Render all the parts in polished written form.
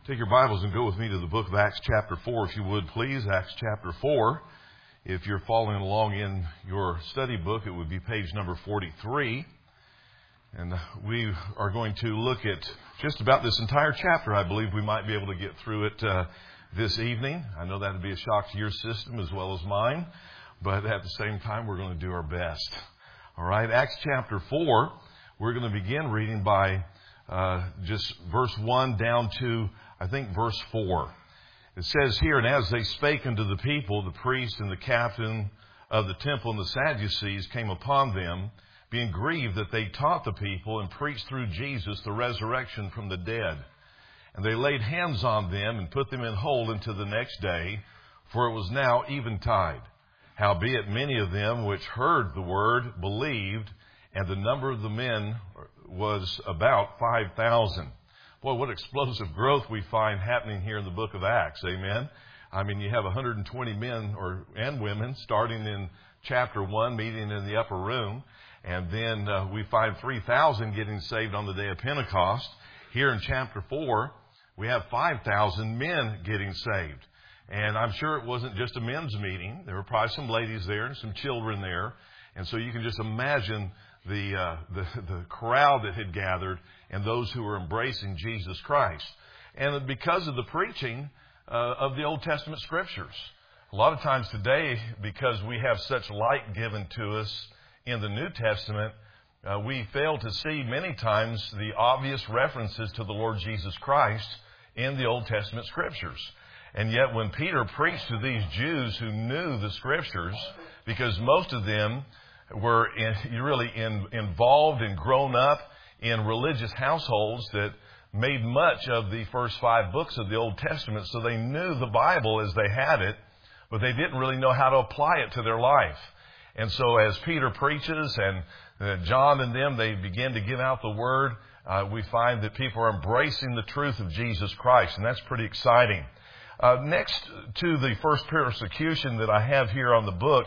Take your Bibles and go with me to the book of Acts chapter 4, if you would, please. Acts chapter 4. If you're following along in your study book, it would be page number 43. And we are going to look at just about this entire chapter. I believe we might be able to get through it this evening. I know that would be a shock to your system as well as mine. But at the same time, we're going to do our best. All right, Acts chapter 4, we're going to begin reading by just verse 1 down to, I think, verse 4. It says here, "And as they spake unto the people, the priest and the captain of the temple and the Sadducees came upon them, being grieved that they taught the people and preached through Jesus the resurrection from the dead. And they laid hands on them and put them in hold until the next day, for it was now eventide. Howbeit many of them which heard the word believed, and the number of the men was about 5,000. Boy, what explosive growth we find happening here in the book of Acts. Amen. I mean, you have 120 men and women starting in chapter 1, meeting in the upper room. And then we find 3,000 getting saved on the day of Pentecost. Here in chapter 4, we have 5,000 men getting saved. And I'm sure it wasn't just a men's meeting. There were probably some ladies there and some children there. And so you can just imagine the crowd that had gathered and those who were embracing Jesus Christ. And because of the preaching of the Old Testament Scriptures. A lot of times today, because we have such light given to us in the New Testament, we fail to see many times the obvious references to the Lord Jesus Christ in the Old Testament Scriptures. And yet when Peter preached to these Jews who knew the Scriptures, because most of them were really involved and grown up in religious households that made much of the first 5 books of the Old Testament, so they knew the Bible as they had it, but they didn't really know how to apply it to their life. And so as Peter preaches and John and them, they begin to give out the Word, we find that people are embracing the truth of Jesus Christ, and that's pretty exciting. Next to the first persecution that I have here on the book,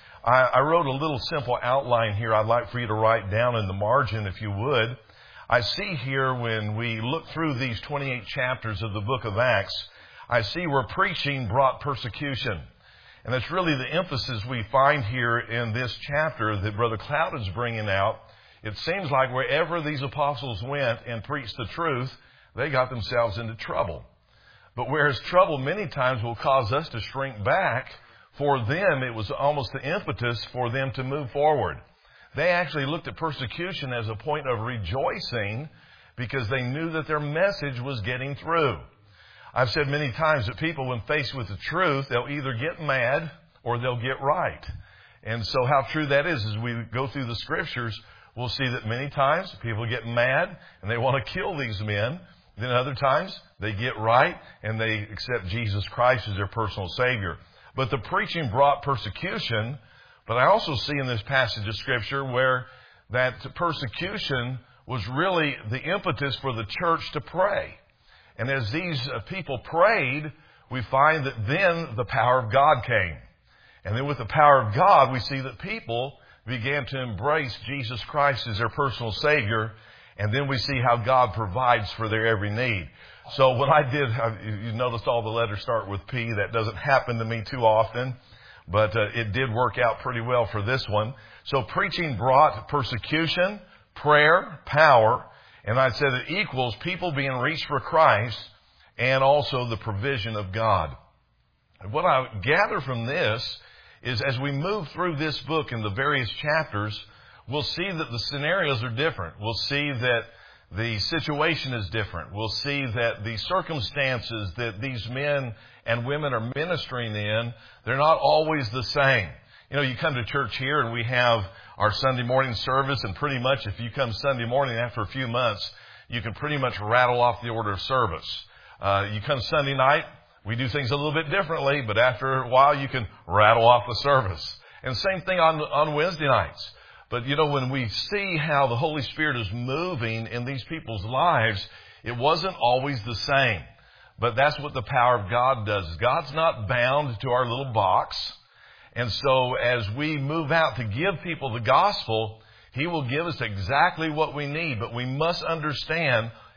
I wrote a little simple outline here I'd like for you to write down in the margin, if you would. I see here when we look through these 28 chapters of the book of Acts, I see where preaching brought persecution. And that's really the emphasis we find here in this chapter that Brother Cloud is bringing out. It seems like wherever these apostles went and preached the truth, they got themselves into trouble. But whereas trouble many times will cause us to shrink back, for them it was almost the impetus for them to move forward. They actually looked at persecution as a point of rejoicing because they knew that their message was getting through. I've said many times that people, when faced with the truth, they'll either get mad or they'll get right. And so how true that is, as we go through the Scriptures, we'll see that many times people get mad and they want to kill these men. Then other times they get right and they accept Jesus Christ as their personal Savior. But the preaching brought persecution. But I also see in this passage of Scripture where that persecution was really the impetus for the church to pray. And as these people prayed, we find that then the power of God came. And then with the power of God, we see that people began to embrace Jesus Christ as their personal Savior. And then we see how God provides for their every need. So when I did, you noticed all the letters start with P. That doesn't happen to me too often. But it did work out pretty well for this one. So preaching brought persecution, prayer, power. And I'd say that equals people being reached for Christ and also the provision of God. And what I gather from this is as we move through this book in the various chapters, we'll see that the scenarios are different. We'll see that the situation is different. We'll see that the circumstances that these men and women are ministering in, they're not always the same. You know, you come to church here and we have our Sunday morning service, and pretty much if you come Sunday morning after a few months, you can pretty much rattle off the order of service. You come Sunday night, we do things a little bit differently, but after a while you can rattle off the service. And same thing on Wednesday nights. But, you know, when we see how the Holy Spirit is moving in these people's lives, it wasn't always the same. But that's what the power of God does. God's not bound to our little box. And so as we move out to give people the gospel, He will give us exactly what we need. But we must understand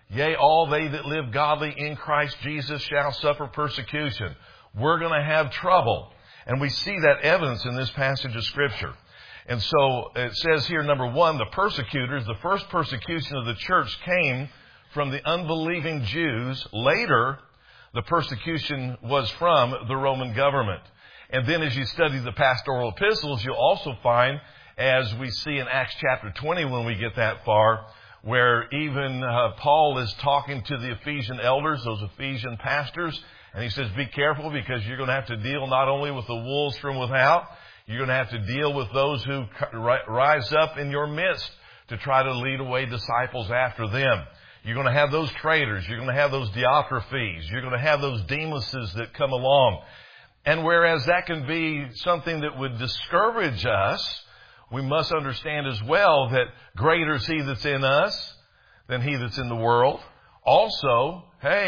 Yea, all they that live godly in Christ Jesus shall suffer persecution. We're going to have trouble. And we see that evidence in this passage of Scripture. And so it says here, number one, the persecutors, the first persecution of the church came from the unbelieving Jews. Later, the persecution was from the Roman government. And then as you study the pastoral epistles, you'll also find, as we see in Acts chapter 20 when we get that far, where even Paul is talking to the Ephesian elders, those Ephesian pastors, and he says, be careful because you're going to have to deal not only with the wolves from without, you're going to have to deal with those who rise up in your midst to try to lead away disciples after them. You're going to have those traitors. You're going to have those Diotrephes. You're going to have those Demuses that come along. And whereas that can be something that would discourage us, we must understand as well that greater is He that's in us than he that's in the world. Also,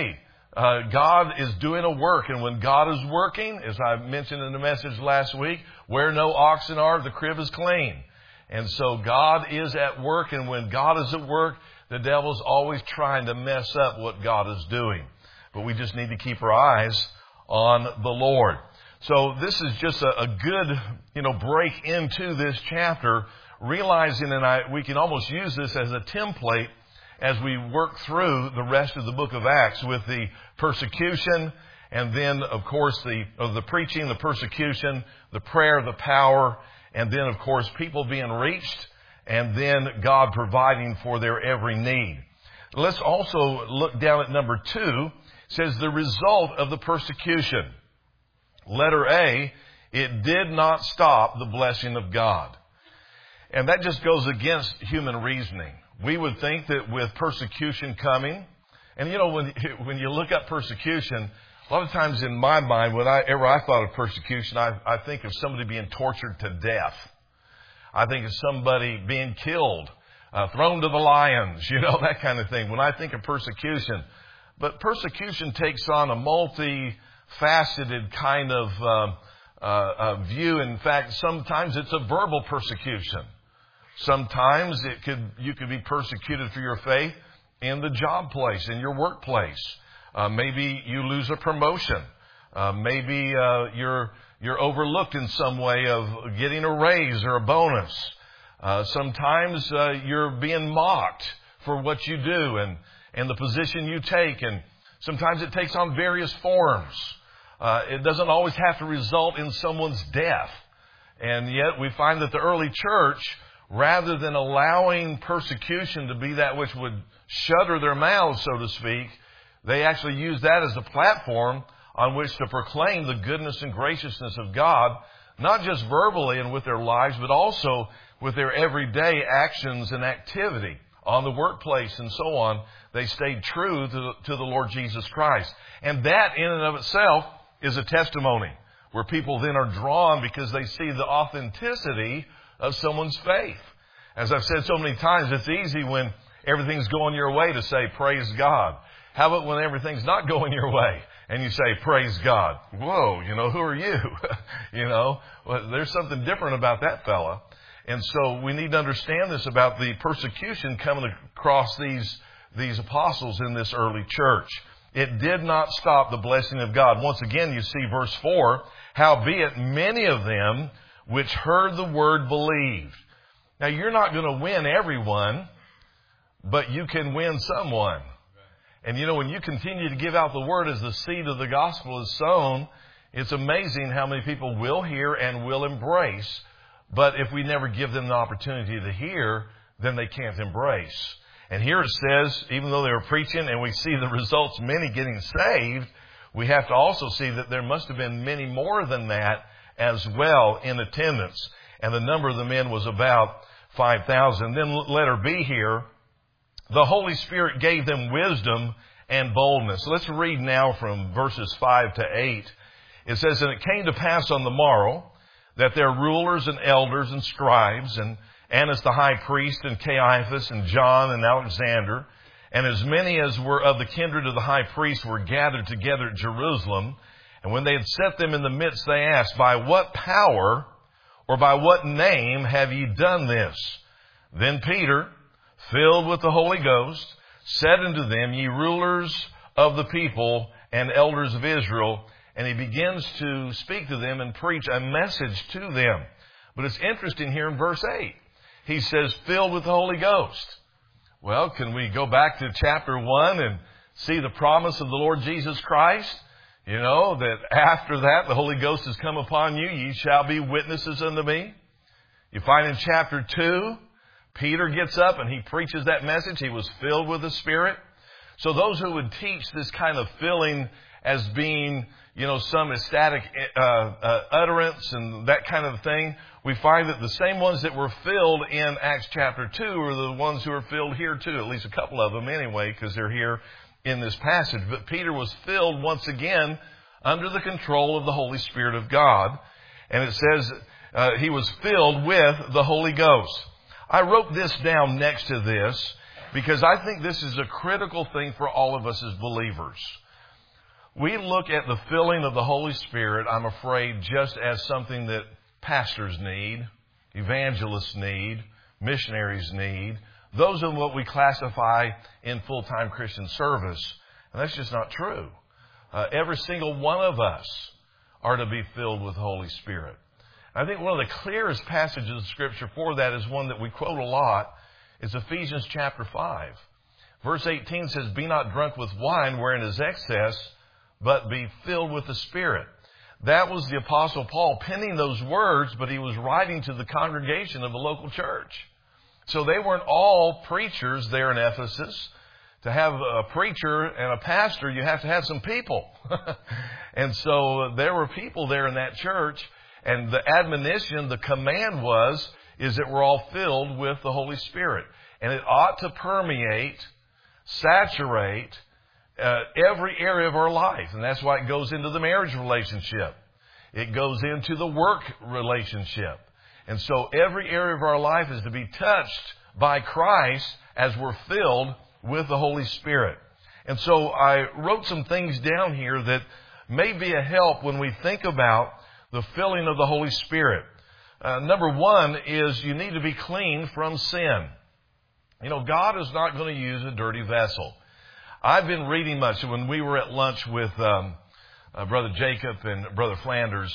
God is doing a work. And when God is working, as I mentioned in the message last week, where no oxen are, the crib is clean. And so God is at work. And when God is at work, the devil's always trying to mess up what God is doing. But we just need to keep our eyes on the Lord. So this is just a good, break into this chapter, realizing, and we can almost use this as a template as we work through the rest of the book of Acts with the persecution, and then, of course, the preaching, the persecution, the prayer, the power, and then, of course, people being reached, and then God providing for their every need. Let's also look down at number 2. It says the result of the persecution. Letter A, it did not stop the blessing of God. And that just goes against human reasoning. We would think that with persecution coming, and when you look up persecution, a lot of times in my mind, whenever I thought of persecution, I think of somebody being tortured to death. I think of somebody being killed, thrown to the lions, that kind of thing when I think of persecution. But persecution takes on a multi-faceted kind of view. In fact, sometimes it's a verbal persecution. Sometimes you could be persecuted for your faith in the job place, in your workplace. Maybe you lose a promotion. Maybe you're overlooked in some way of getting a raise or a bonus. Sometimes you're being mocked for what you do and the position you take. And sometimes it takes on various forms. It doesn't always have to result in someone's death. And yet we find that the early church, rather than allowing persecution to be that which would shudder their mouths, so to speak, they actually used that as a platform on which to proclaim the goodness and graciousness of God, not just verbally and with their lives, but also with their everyday actions and activity on the workplace and so on. They stayed true to the Lord Jesus Christ. And that in and of itself is a testimony where people then are drawn because they see the authenticity of someone's faith. As I've said so many times, it's easy when everything's going your way to say, praise God. How about when everything's not going your way and you say, praise God? Whoa, who are you? Well, there's something different about that fella. And so we need to understand this about the persecution coming across these apostles in this early church. It did not stop the blessing of God. Once again, you see verse 4, howbeit many of them which heard the word believed. Now, you're not going to win everyone, but you can win someone. And when you continue to give out the word as the seed of the gospel is sown, it's amazing how many people will hear and will embrace. But if we never give them the opportunity to hear, then they can't embrace. And here it says, even though they were preaching and we see the results, many getting saved, we have to also see that there must have been many more than that as well in attendance. And the number of the men was about 5,000. Then letter B here, the Holy Spirit gave them wisdom and boldness. Let's read now from verses 5 to 8. It says, and it came to pass on the morrow that their rulers and elders and scribes and Annas the high priest and Caiaphas and John and Alexander and as many as were of the kindred of the high priest were gathered together at Jerusalem. And when they had set them in the midst, they asked, by what power or by what name have ye done this? Then Peter, filled with the Holy Ghost, said unto them, ye rulers of the people and elders of Israel. And he begins to speak to them and preach a message to them. But it's interesting here in verse 8. He says, filled with the Holy Ghost. Well, can we go back to chapter 1 and see the promise of the Lord Jesus Christ? You know, that after that, the Holy Ghost has come upon you. Ye shall be witnesses unto me. You find in chapter 2, Peter gets up and he preaches that message. He was filled with the Spirit. So those who would teach this kind of filling as being, you know, some ecstatic utterance and that kind of thing, we find that the same ones that were filled in Acts chapter 2 are the ones who are filled here too, at least a couple of them anyway, because they're here in this passage. But Peter was filled once again under the control of the Holy Spirit of God. And it says he was filled with the Holy Ghost. I wrote this down next to this because I think this is a critical thing for all of us as believers. We look at the filling of the Holy Spirit, I'm afraid, just as something that pastors need, evangelists need, missionaries need, those of what we classify in full-time Christian service. And that's just not true. Every single one of us are to be filled with the Holy Spirit. I think one of the clearest passages of Scripture for that is one that we quote a lot. It's Ephesians chapter 5. Verse 18 says, be not drunk with wine wherein is excess, but be filled with the Spirit. That was the Apostle Paul penning those words, but he was writing to the congregation of the local church. So they weren't all preachers there in Ephesus. To have a preacher and a pastor, you have to have some people. And so there were people there in that church. And the admonition, the command is that we're all filled with the Holy Spirit. And it ought to permeate, saturate every area of our life. And that's why it goes into the marriage relationship. It goes into the work relationship. And so every area of our life is to be touched by Christ as we're filled with the Holy Spirit. And so I wrote some things down here that may be a help when we think about the filling of the Holy Spirit. Number one is you need to be clean from sin. You know, God is not going to use a dirty vessel. I've been reading much. When we were at lunch with Brother Jacob and Brother Flanders,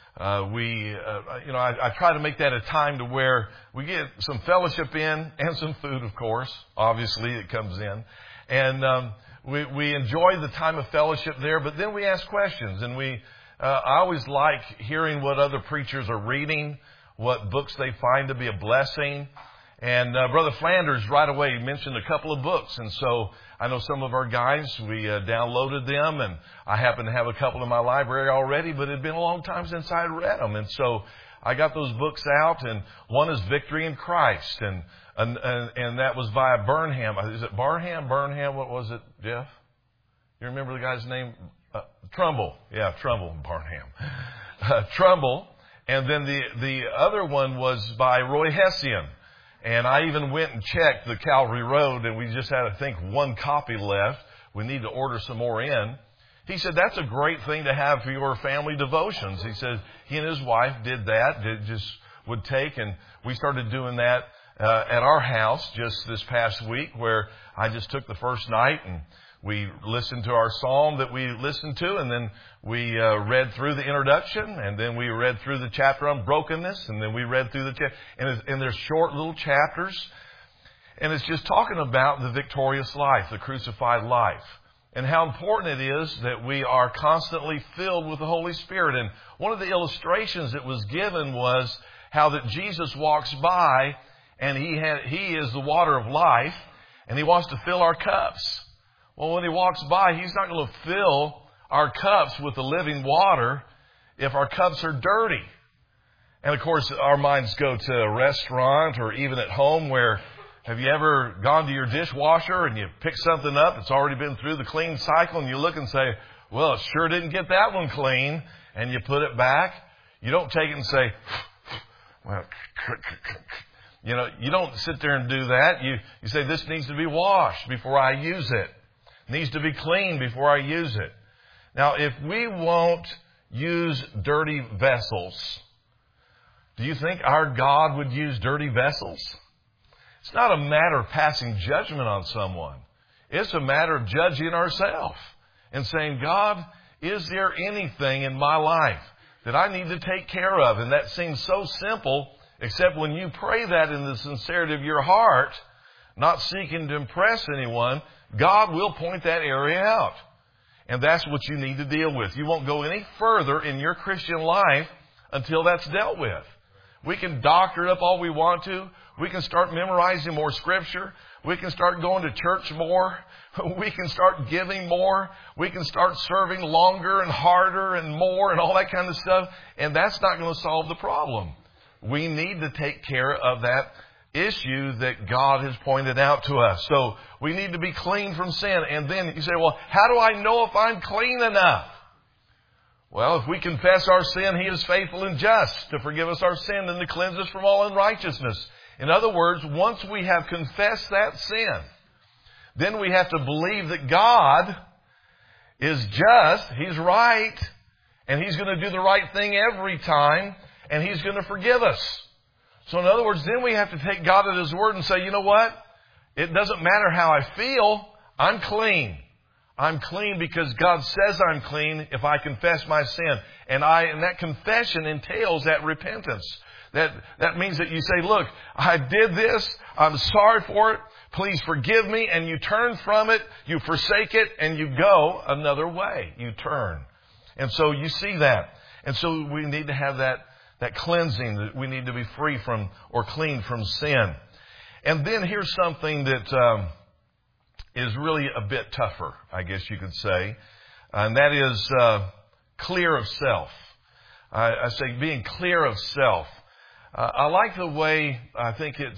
I try to make that a time to where we get some fellowship in and some food, of course. Obviously, it comes in. And we enjoy the time of fellowship there, but then we ask questions. And I always like hearing what other preachers are reading, what books they find to be a blessing. And Brother Flanders right away mentioned a couple of books. And so I know some of our guys, we downloaded them, and I happen to have a couple in my library already, but it had been a long time since I had read them. And so I got those books out, and one is Victory in Christ, and that was by Burnham. Is it Burnham? What was it, Jeff? You remember the guy's name? Trumbull. Yeah, Trumbull, Burnham. Trumbull. And then the other one was by Roy Hession. And I even went and checked the Calvary Road, and we just had, I think, one copy left. We need to order some more in. He said, that's a great thing to have for your family devotions. He said he and his wife did that, would take, and we started doing that at our house just this past week, where I just took the first night and we listened to our psalm that we listened to, and then we read through the introduction, and then we read through the chapter on brokenness, and then we read through the chapter. And there's short little chapters, and it's just talking about the victorious life, the crucified life, and how important it is that we are constantly filled with the Holy Spirit. And one of the illustrations that was given was how that Jesus walks by, and he is the water of life, and he wants to fill our cups. Well, when he walks by, he's not going to fill our cups with the living water if our cups are dirty. And of course, our minds go to a restaurant or even at home where, have you ever gone to your dishwasher and you pick something up that's already been through the clean cycle, and you look and say, well, it sure didn't get that one clean, and you put it back? You don't take it and say, well, you don't sit there and do that. You say, this needs to be washed before I use it. Needs to be clean before I use it. Now, if we won't use dirty vessels, do you think our God would use dirty vessels? It's not a matter of passing judgment on someone. It's a matter of judging ourselves and saying, God, is there anything in my life that I need to take care of? And that seems so simple, except when you pray that in the sincerity of your heart, not seeking to impress anyone, God will point that area out. And that's what you need to deal with. You won't go any further in your Christian life until that's dealt with. We can doctor it up all we want to. We can start memorizing more Scripture. We can start going to church more. We can start giving more. We can start serving longer and harder and more and all that kind of stuff. And that's not going to solve the problem. We need to take care of that issue that God has pointed out to us. So we need to be clean from sin. And then you say, well, how do I know if I'm clean enough? Well, if we confess our sin, He is faithful and just to forgive us our sin and to cleanse us from all unrighteousness. In other words, once we have confessed that sin, then we have to believe that God is just, He's right, and He's going to do the right thing every time, and He's going to forgive us. So in other words, then we have to take God at His word and say, you know what? It doesn't matter how I feel, I'm clean. I'm clean because God says I'm clean if I confess my sin. And that confession entails that repentance. That means that you say, look, I did this. I'm sorry for it. Please forgive me. And you turn from it. You forsake it and you go another way. You turn. And so you see that. And so we need to have that cleansing. That we need to be free from or clean from sin. And then here's something that is really a bit tougher, I guess you could say. And that is clear of self. I say being clear of self. I like the way, I think it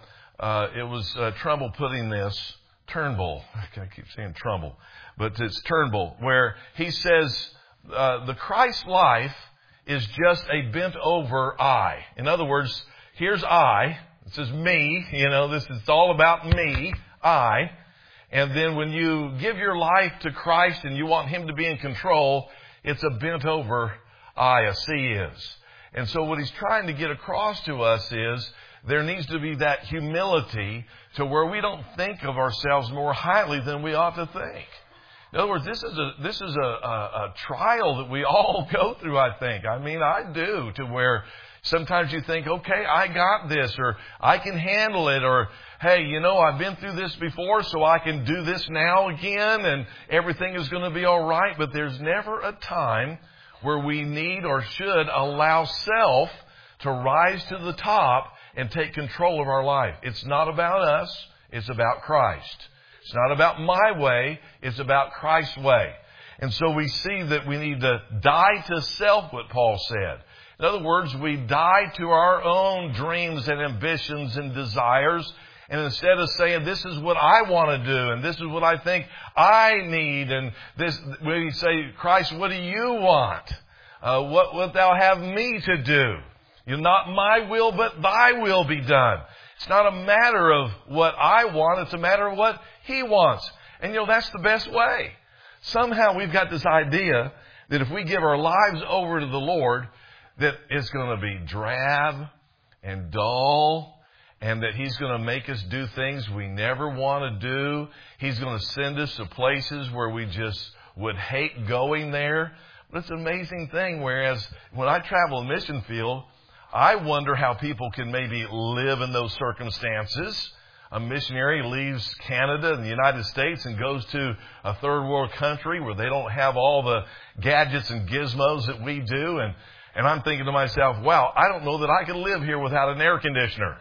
was Trumbull putting this, Turnbull, I keep saying Trumbull, but it's Turnbull, where he says the Christ life is just a bent over I. In other words, here's I, it says me, this is all about me, I. And then when you give your life to Christ and you want Him to be in control, it's a bent over I, a C is. And so what he's trying to get across to us is there needs to be that humility to where we don't think of ourselves more highly than we ought to think. In other words, this is a trial that we all go through, I think. I mean, I do, to where sometimes you think, okay, I got this, or I can handle it, or hey, I've been through this before, so I can do this now again, and everything is going to be all right. But there's never a time where we need or should allow self to rise to the top and take control of our life. It's not about us. It's about Christ. It's not about my way. It's about Christ's way. And so we see that we need to die to self, what Paul said. In other words, we die to our own dreams and ambitions and desires. And instead of saying, this is what I want to do, and this is what I think I need, and this, we say, Christ, what do you want? What wilt thou have me to do? Not my will, but thy will be done. It's not a matter of what I want, it's a matter of what He wants. And that's the best way. Somehow we've got this idea that if we give our lives over to the Lord, that it's going to be drab and dull, and that He's going to make us do things we never want to do. He's going to send us to places where we just would hate going there. But it's an amazing thing, whereas when I travel in mission field, I wonder how people can maybe live in those circumstances. A missionary leaves Canada and the United States and goes to a third world country where they don't have all the gadgets and gizmos that we do. And I'm thinking to myself, wow, I don't know that I could live here without an air conditioner.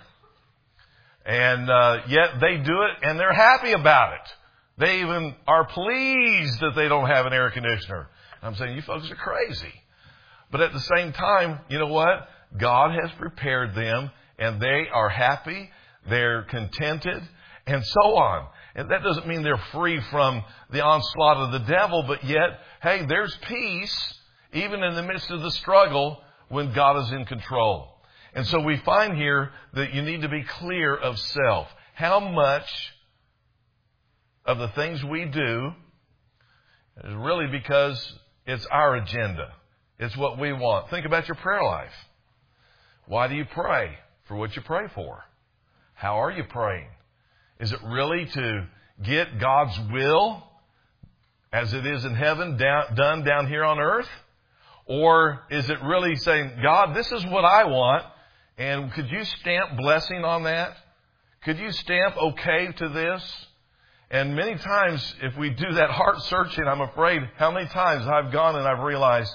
And yet they do it and they're happy about it. They even are pleased that they don't have an air conditioner. I'm saying, you folks are crazy. But at the same time, you know what? God has prepared them and they are happy. They're contented and so on. And that doesn't mean they're free from the onslaught of the devil, but yet, hey, there's peace even in the midst of the struggle when God is in control. And so we find here that you need to be clear of self. How much of the things we do is really because it's our agenda. It's what we want. Think about your prayer life. Why do you pray? For what you pray for. How are you praying? Is it really to get God's will as it is in heaven done down here on earth? Or is it really saying, God, this is what I want, and could you stamp blessing on that? Could you stamp okay to this? And many times, if we do that heart searching, I'm afraid how many times I've gone and I've realized,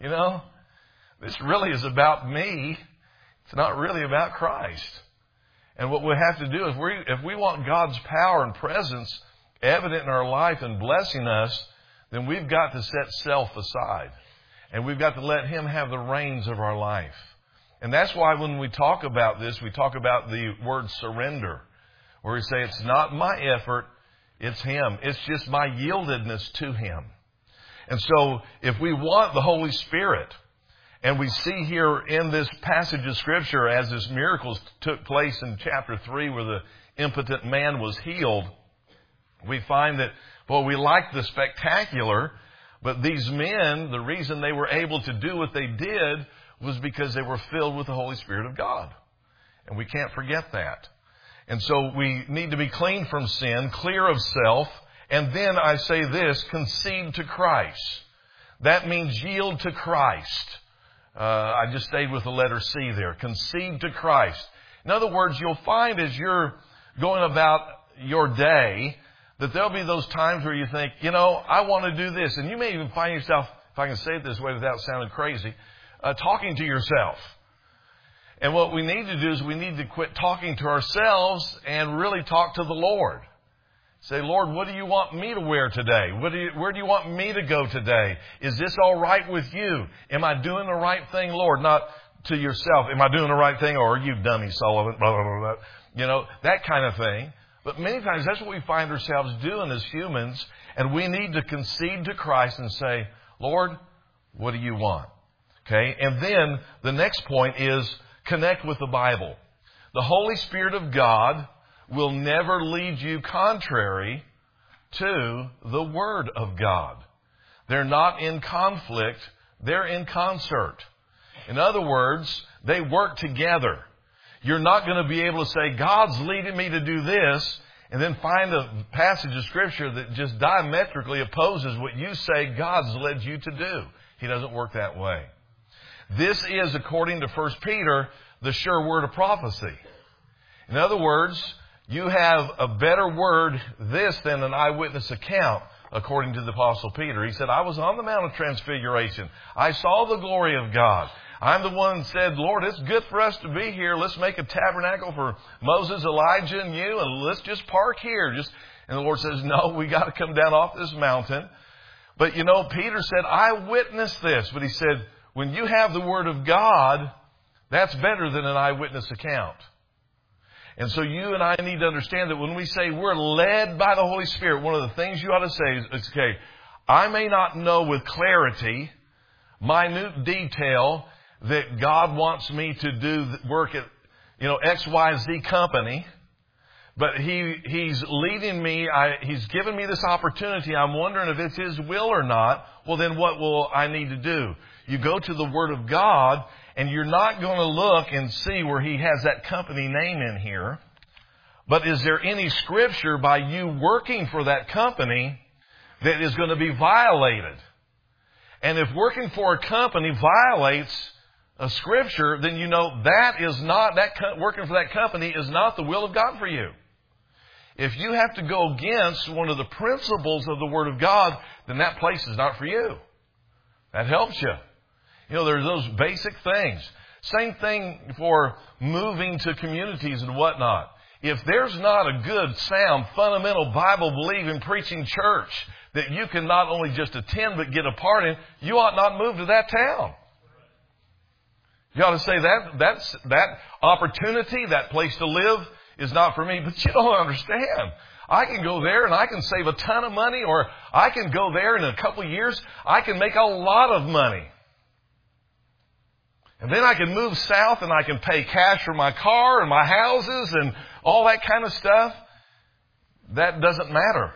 this really is about me. It's not really about Christ. And what we have to do is, if we want God's power and presence evident in our life and blessing us, then we've got to set self aside. And we've got to let Him have the reins of our life. And that's why when we talk about this, we talk about the word surrender, where we say it's not my effort, it's Him. It's just my yieldedness to Him. And so if we want the Holy Spirit, and we see here in this passage of Scripture as this miracle took place in chapter 3 where the impotent man was healed, we find that, we like the spectacular, but these men, the reason they were able to do what they did was because they were filled with the Holy Spirit of God. And we can't forget that. And so we need to be clean from sin, clear of self, and then I say this, concede to Christ. That means yield to Christ. I just stayed with the letter C there. Concede to Christ. In other words, you'll find as you're going about your day that there'll be those times where you think, I want to do this. And you may even find yourself, if I can say it this way without sounding crazy, talking to yourself. And what we need to do is we need to quit talking to ourselves and really talk to the Lord. Say, Lord, what do you want me to wear today? Where do you want me to go today? Is this all right with you? Am I doing the right thing, Lord? Not to yourself. Am I doing the right thing? Or are you dummy, Sullivan? Blah, blah, blah, blah. That kind of thing. But many times that's what we find ourselves doing as humans. And we need to concede to Christ and say, Lord, what do you want? Okay. And then the next point is connect with the Bible. The Holy Spirit of God will never lead you contrary to the Word of God. They're not in conflict. They're in concert. In other words, they work together. You're not going to be able to say, God's leading me to do this, and then find a passage of Scripture that just diametrically opposes what you say God's led you to do. He doesn't work that way. This is, according to 1 Peter, the sure word of prophecy. In other words, you have a better word this than an eyewitness account, according to the Apostle Peter. He said, I was on the Mount of Transfiguration. I saw the glory of God. I'm the one that said, Lord, it's good for us to be here. Let's make a tabernacle for Moses, Elijah, and you, and let's just park here. And the Lord says, no, we got to come down off this mountain. But Peter said, I witnessed this. But he said, when you have the Word of God, that's better than an eyewitness account. And so you and I need to understand that when we say we're led by the Holy Spirit, one of the things you ought to say is, okay, I may not know with clarity, minute detail, that God wants me to do work at, XYZ company, but He's leading me, He's given me this opportunity. I'm wondering if it's His will or not. Well, then what will I need to do? You go to the Word of God, and you're not going to look and see where He has that company name in here. But is there any Scripture by you working for that company that is going to be violated? And if working for a company violates a Scripture, then working for that company is not the will of God for you. If you have to go against one of the principles of the Word of God, then that place is not for you. That helps you. There's those basic things. Same thing for moving to communities and whatnot. If there's not a good, sound, fundamental, Bible-believing, preaching church that you can not only just attend but get a part in, you ought not move to that town. You ought to say that opportunity, that place to live is not for me. But you don't understand. I can go there and I can save a ton of money, or I can go there and in a couple of years I can make a lot of money. And then I can move south and I can pay cash for my car and my houses and all that kind of stuff. That doesn't matter.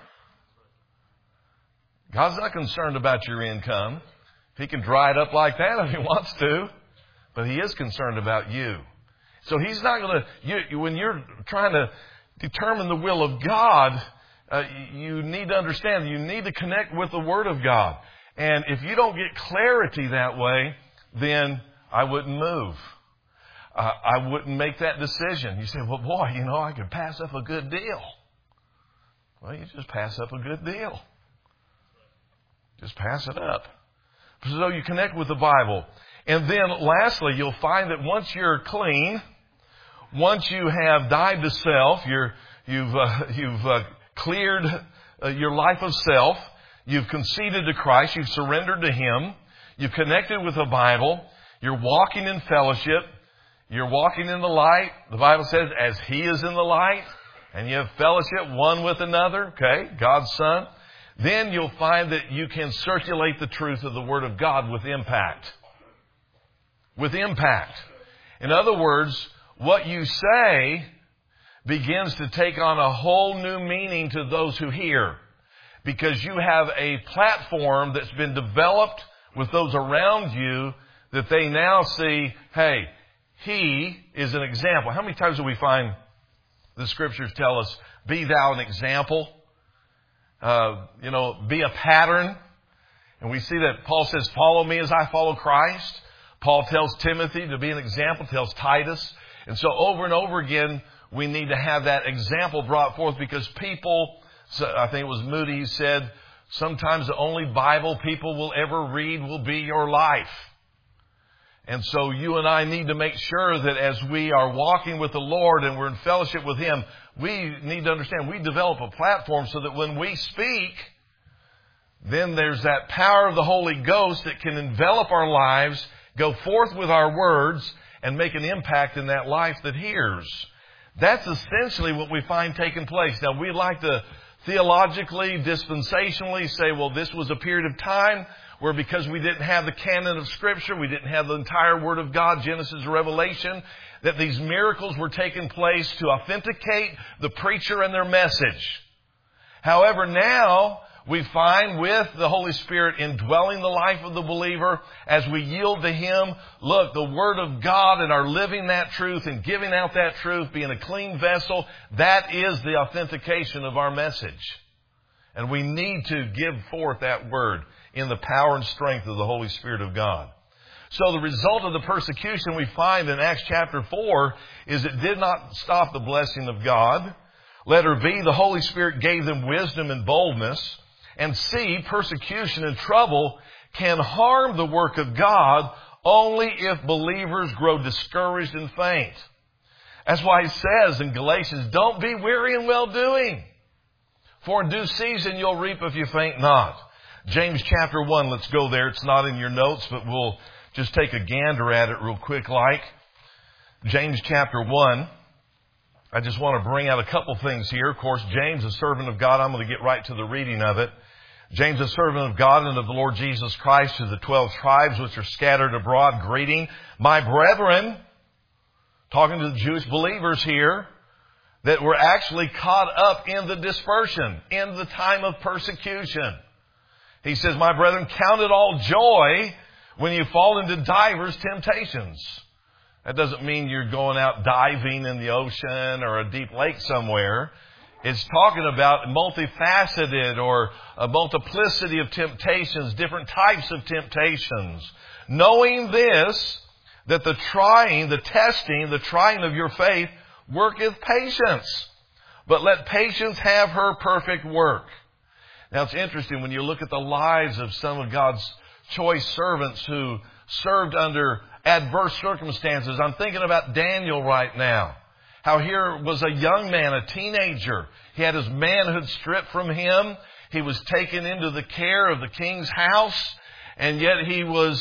God's not concerned about your income. He can dry it up like that if He wants to. But He is concerned about you. So He's not going to, when you're trying to determine the will of God, you need to understand, you need to connect with the Word of God. And if you don't get clarity that way, then I wouldn't move. I wouldn't make that decision. You say, well, boy, I could pass up a good deal. Well, you just pass up a good deal. Just pass it up. So you connect with the Bible. And then lastly, you'll find that once you're clean, once you have died to self, you've cleared your life of self, you've conceded to Christ, you've surrendered to Him, you've connected with the Bible, you're walking in fellowship, you're walking in the light. The Bible says, as He is in the light, and you have fellowship one with another, okay, God's Son, then you'll find that you can circulate the truth of the Word of God with impact. With impact. In other words, what you say begins to take on a whole new meaning to those who hear. Because you have a platform that's been developed with those around you that they now see, hey, he is an example. How many times do we find the Scriptures tell us, be thou an example? Be a pattern. And we see that Paul says, follow me as I follow Christ. Paul tells Timothy to be an example, tells Titus. And so over and over again, we need to have that example brought forth because people, I think it was Moody who said, sometimes the only Bible people will ever read will be your life. And so you and I need to make sure that as we are walking with the Lord and we're in fellowship with Him, we need to understand we develop a platform so that when we speak, then there's that power of the Holy Ghost that can envelop our lives, go forth with our words, and make an impact in that life that hears. That's essentially what we find taking place. Now, we like to theologically, dispensationally say, well, this was a period of time where because we didn't have the canon of Scripture, we didn't have the entire Word of God, Genesis to Revelation, that these miracles were taking place to authenticate the preacher and their message. However, now we find with the Holy Spirit indwelling the life of the believer, as we yield to Him, look, the Word of God and are living that truth and giving out that truth, being a clean vessel, that is the authentication of our message. And we need to give forth that Word in the power and strength of the Holy Spirit of God. So the result of the persecution we find in Acts chapter 4 is it did not stop the blessing of God. Letter B, the Holy Spirit gave them wisdom and boldness. And C, persecution and trouble can harm the work of God only if believers grow discouraged and faint. That's why He says in Galatians, don't be weary in well-doing. For in due season you'll reap if you faint not. James chapter 1, let's go there. It's not in your notes, but we'll just take a gander at it real quick like. James chapter 1. I just want to bring out a couple things here. Of course, James, a servant of God. I'm going to get right to the reading of it. James, a servant of God and of the Lord Jesus Christ, to the 12 tribes which are scattered abroad, greeting. My brethren, talking to the Jewish believers here, that were actually caught up in the dispersion, in the time of persecution. He says, my brethren, count it all joy when you fall into divers temptations. That doesn't mean you're going out diving in the ocean or a deep lake somewhere. It's talking about multifaceted or a multiplicity of temptations, different types of temptations. Knowing this, that the trying, the testing, the trying of your faith worketh patience. But let patience have her perfect work. Now it's interesting when you look at the lives of some of God's choice servants who served under adverse circumstances. I'm thinking about Daniel right now. How here was a young man, a teenager. He had his manhood stripped from him. He was taken into the care of the king's house. And yet he was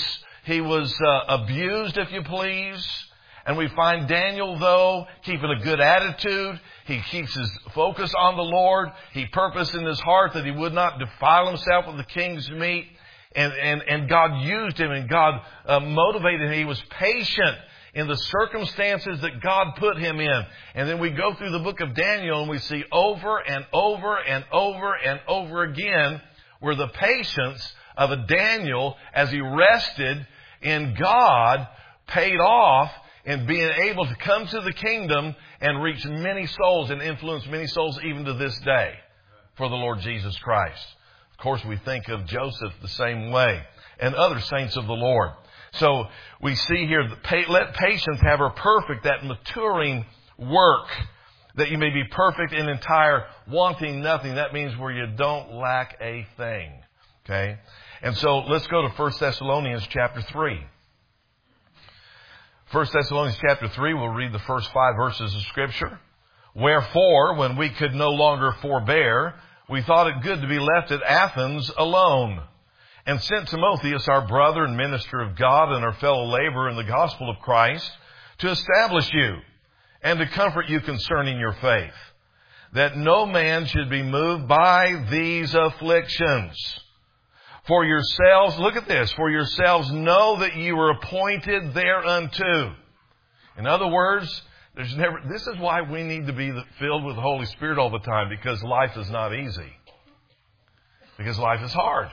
abused, if you please. And we find Daniel, though, keeping a good attitude. He keeps his focus on the Lord. He purposed in his heart that he would not defile himself with the king's meat. And God used him and God motivated him. He was patient in the circumstances that God put him in. And then we go through the book of Daniel and we see over and over and over and over again where the patience of a Daniel as he rested in God paid off in being able to come to the kingdom and reach many souls and influence many souls even to this day. for the Lord Jesus Christ. Of course, we think of Joseph the same way, and other saints of the Lord. So we see here, let patience have her perfect, that maturing work, that you may be perfect and entire, wanting nothing. That means where you don't lack a thing. Okay? And so let's go to 1 Thessalonians chapter 3. 1 Thessalonians chapter 3, we'll read the first 5 verses of Scripture. Wherefore, when we could no longer forbear, we thought it good to be left at Athens alone, and sent Timotheus, our brother and minister of God and our fellow laborer in the gospel of Christ, to establish you and to comfort you concerning your faith, that no man should be moved by these afflictions. For yourselves, look at this, for yourselves know that you were appointed thereunto. In other words, this is why we need to be filled with the Holy Spirit all the time, because life is not easy. Because life is hard.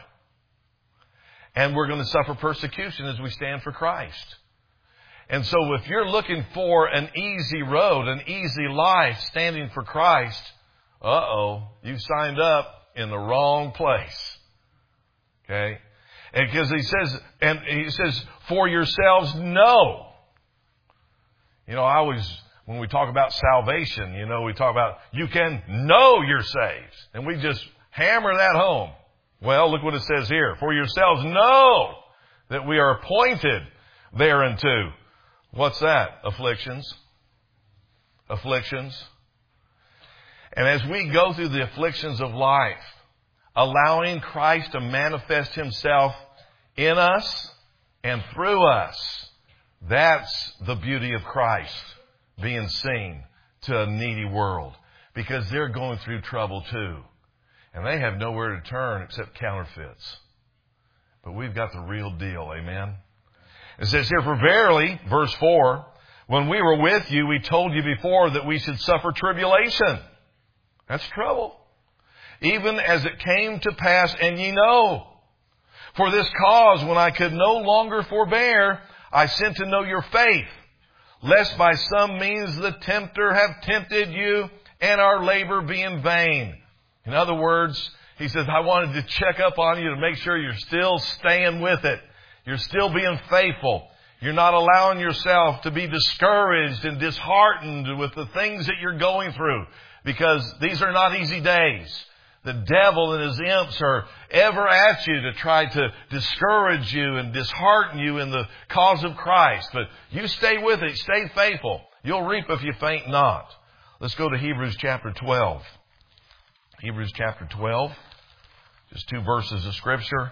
And we're going to suffer persecution as we stand for Christ. And so if you're looking for an easy road, an easy life standing for Christ, you've signed up in the wrong place. Okay? And because he says, for yourselves know. You know, when we talk about salvation, we talk about you can know you're saved. And we just hammer that home. Well, look what it says here. For yourselves know that we are appointed thereunto. What's that? Afflictions. Afflictions. And as we go through the afflictions of life, allowing Christ to manifest Himself in us and through us, that's the beauty of Christ being seen to a needy world. Because they're going through trouble too. And they have nowhere to turn except counterfeits. But we've got the real deal. Amen. It says here, for verily, verse 4, when we were with you, we told you before that we should suffer tribulation. That's trouble. Even as it came to pass, and ye know. For this cause, when I could no longer forbear, I sent to know your faith, lest by some means the tempter have tempted you, and our labor be in vain. In other words, he says, I wanted to check up on you to make sure you're still staying with it. You're still being faithful. You're not allowing yourself to be discouraged and disheartened with the things that you're going through. Because these are not easy days. The devil and his imps are ever at you to try to discourage you and dishearten you in the cause of Christ. But you stay with it. Stay faithful. You'll reap if you faint not. Let's go to Hebrews chapter 12. Hebrews chapter 12. Just 2 verses of Scripture.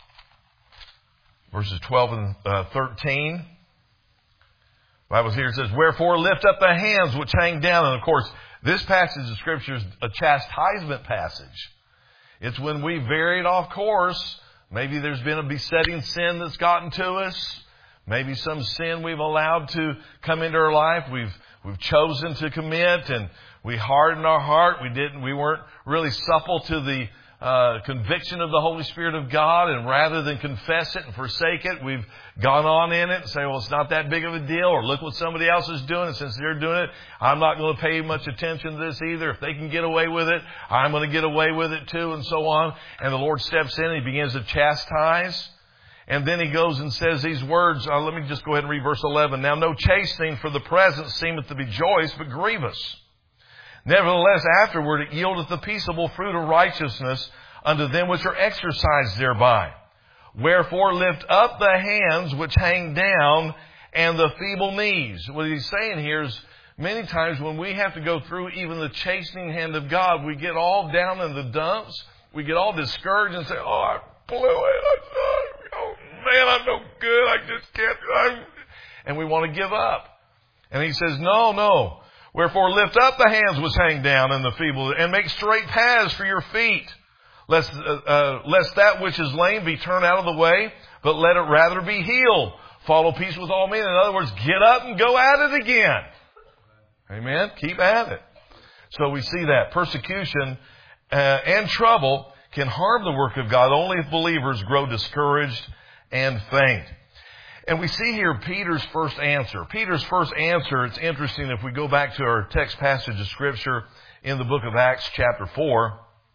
Verses 12 and 13. The Bible here says, wherefore lift up the hands which hang down. And of course, this passage of Scripture is a chastisement passage. It's when we varied off course. Maybe there's been a besetting sin that's gotten to us. Maybe some sin we've allowed to come into our life. We've chosen to commit, and we hardened our heart. We weren't really supple to the conviction of the Holy Spirit of God, and rather than confess it and forsake it, we've gone on in it and say, well, it's not that big of a deal, or look what somebody else is doing, and since they're doing it, I'm not going to pay much attention to this either. If they can get away with it, I'm going to get away with it too, and so on. And the Lord steps in and He begins to chastise. And then He goes and says these words. Let me just go ahead and read verse 11. Now no chastening for the present seemeth to be joyous, but grievous. Nevertheless, afterward it yieldeth the peaceable fruit of righteousness unto them which are exercised thereby. Wherefore lift up the hands which hang down and the feeble knees. What he's saying here is many times when we have to go through even the chastening hand of God, we get all down in the dumps. We get all discouraged and say, oh, I blew it. Oh, man, I'm no good. I just can't. And we want to give up. And he says, no. Wherefore lift up the hands which hang down and the feeble, and make straight paths for your feet, lest that which is lame be turned out of the way, but let it rather be healed. Follow peace with all men. In other words, get up and go at it again. Amen? Keep at it. So we see that persecution and trouble can harm the work of God only if believers grow discouraged and faint. And we see here Peter's first answer. Peter's first answer, it's interesting if we go back to our text passage of Scripture in the book of Acts chapter 4.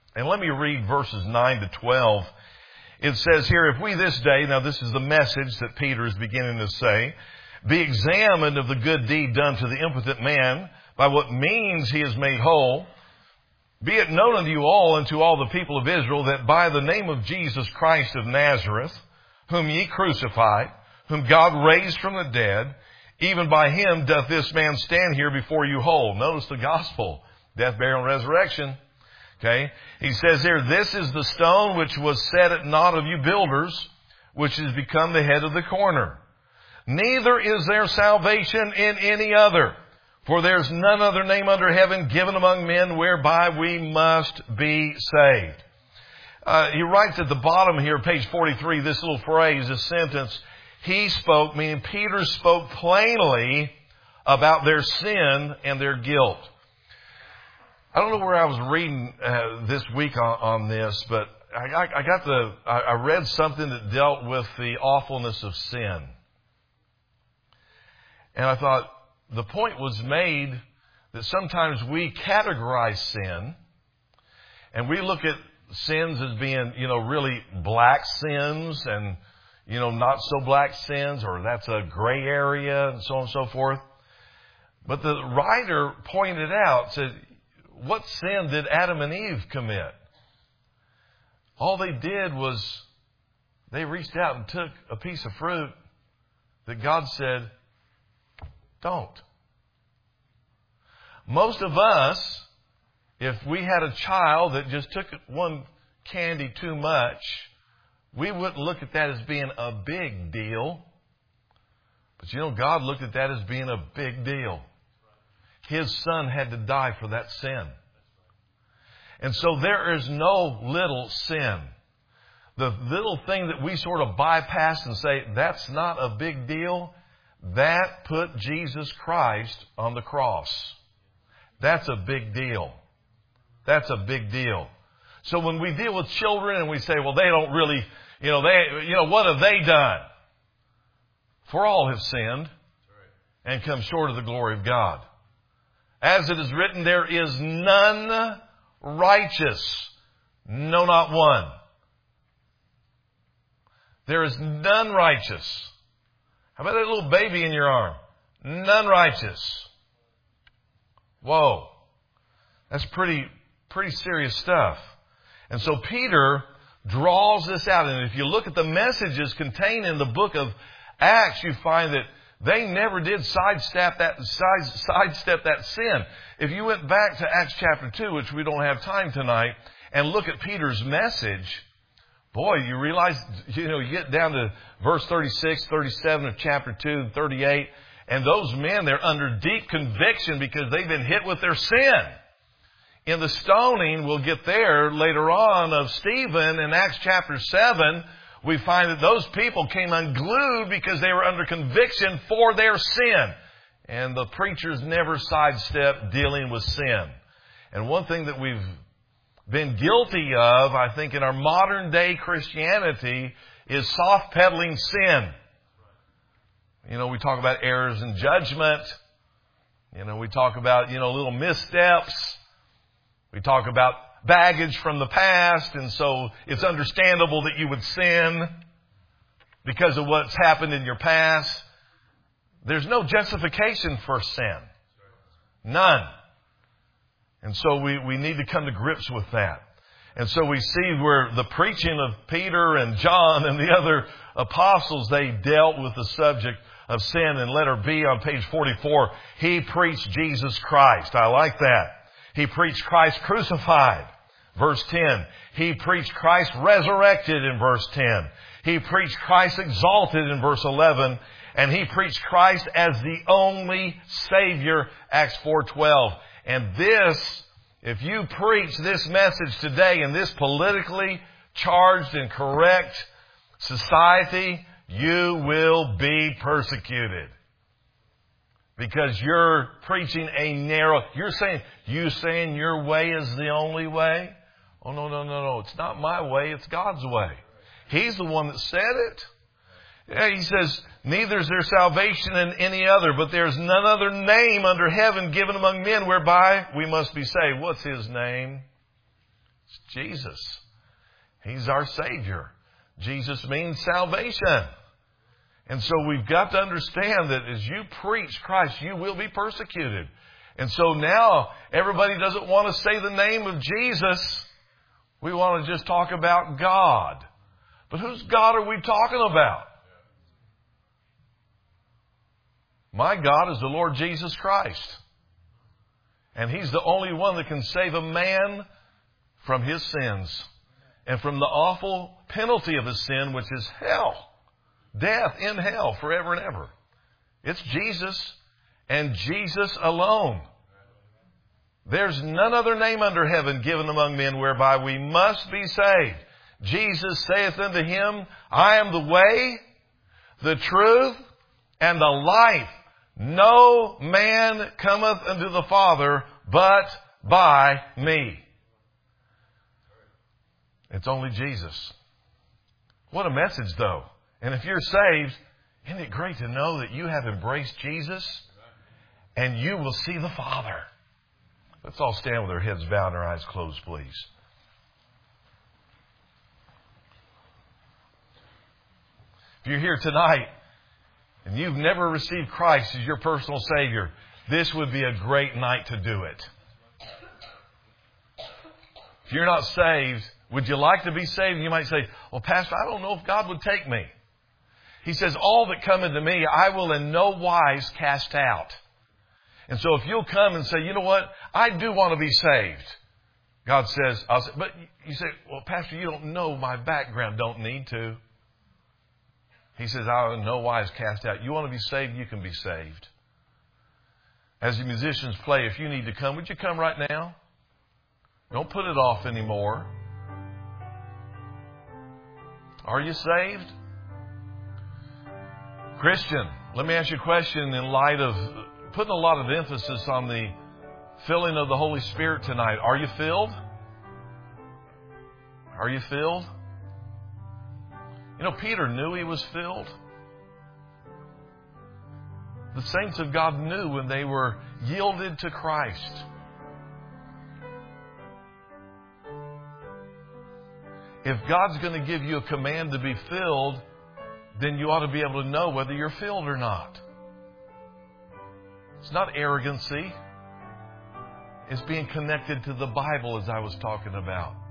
And let me read verses 9 to 12. It says here, if we this day, now this is the message that Peter is beginning to say, be examined of the good deed done to the impotent man, by what means he is made whole, be it known unto you all and to all the people of Israel that by the name of Jesus Christ of Nazareth, whom ye crucified, whom God raised from the dead, even by him doth this man stand here before you whole. Notice the gospel, death, burial, and resurrection. Okay. He says here, this is the stone which was set at naught of you builders, which has become the head of the corner. Neither is there salvation in any other, for there's none other name under heaven given among men whereby we must be saved. He writes at the bottom here, page 43, this little phrase, this sentence, he spoke, meaning Peter spoke plainly about their sin and their guilt. I don't know where I was reading this week on this, but I read something that dealt with the awfulness of sin. And I thought the point was made that sometimes we categorize sin and we look at sins as being, really black sins and, not so black sins, or that's a gray area and so on and so forth. But the writer pointed out, said, what sin did Adam and Eve commit? All they did was they reached out and took a piece of fruit that God said, don't. Most of us, if we had a child that just took one candy too much, we wouldn't look at that as being a big deal. But God looked at that as being a big deal. His son had to die for that sin. And so there is no little sin. The little thing that we sort of bypass and say, that's not a big deal, that put Jesus Christ on the cross. That's a big deal. That's a big deal. So when we deal with children and we say, well, they don't really, what have they done? For all have sinned and come short of the glory of God. As it is written, there is none righteous. No, not one. There is none righteous. How about that little baby in your arm? None righteous. Whoa. That's pretty serious stuff. And so Peter draws this out. And if you look at the messages contained in the book of Acts, you find that they never did sidestep that sin. If you went back to Acts chapter 2, which we don't have time tonight, and look at Peter's message, boy, you realize, you get down to verse 36, 37 of chapter 2, 38, and those men, they're under deep conviction because they've been hit with their sin. In the stoning, we'll get there later on, of Stephen in Acts chapter 7, we find that those people came unglued because they were under conviction for their sin. And the preachers never sidestepped dealing with sin. And one thing that we've been guilty of, I think, in our modern day Christianity is soft peddling sin. We talk about errors in judgment. We talk about, little missteps. We talk about baggage from the past, and so it's understandable that you would sin because of what's happened in your past. There's no justification for sin. None. And so we need to come to grips with that. And so we see where the preaching of Peter and John and the other apostles, they dealt with the subject of sin. In letter B on page 44, he preached Jesus Christ. I like that. He preached Christ crucified. Verse 10. He preached Christ resurrected in verse 10. He preached Christ exalted in verse 11. And he preached Christ as the only Savior, Acts 4:12. And this, if you preach this message today in this politically charged and correct society, you will be persecuted. Because you're preaching a narrow, you saying your way is the only way? Oh, no. It's not my way. It's God's way. He's the one that said it. Yeah, he says, neither is there salvation in any other, but there's none other name under heaven given among men whereby we must be saved. What's his name? It's Jesus. He's our Savior. Jesus means salvation. And so we've got to understand that as you preach Christ, you will be persecuted. And so now everybody doesn't want to say the name of Jesus. We want to just talk about God. But whose God are we talking about? My God is the Lord Jesus Christ. And He's the only one that can save a man from his sins and from the awful penalty of his sin, which is hell. Death in hell forever and ever. It's Jesus and Jesus alone. There's none other name under heaven given among men whereby we must be saved. Jesus saith unto him, I am the way, the truth, and the life. No man cometh unto the Father but by me. It's only Jesus. What a message, though. And if you're saved, isn't it great to know that you have embraced Jesus and you will see the Father? Let's all stand with our heads bowed and our eyes closed, please. If you're here tonight and you've never received Christ as your personal Savior, this would be a great night to do it. If you're not saved, would you like to be saved? You might say, well, Pastor, I don't know if God would take me. He says, all that come into me, I will in no wise cast out. And so if you'll come and say, you know what? I do want to be saved. God says, I'll say, but you say, well, Pastor, you don't know my background. Don't need to. He says, I will in no wise cast out. You want to be saved? You can be saved. As the musicians play, if you need to come, would you come right now? Don't put it off anymore. Are you saved? Christian, let me ask you a question in light of putting a lot of emphasis on the filling of the Holy Spirit tonight. Are you filled? Are you filled? You know, Peter knew he was filled. The saints of God knew when they were yielded to Christ. If God's going to give you a command to be filled, then you ought to be able to know whether you're filled or not. It's not arrogancy. It's being connected to the Bible, as I was talking about.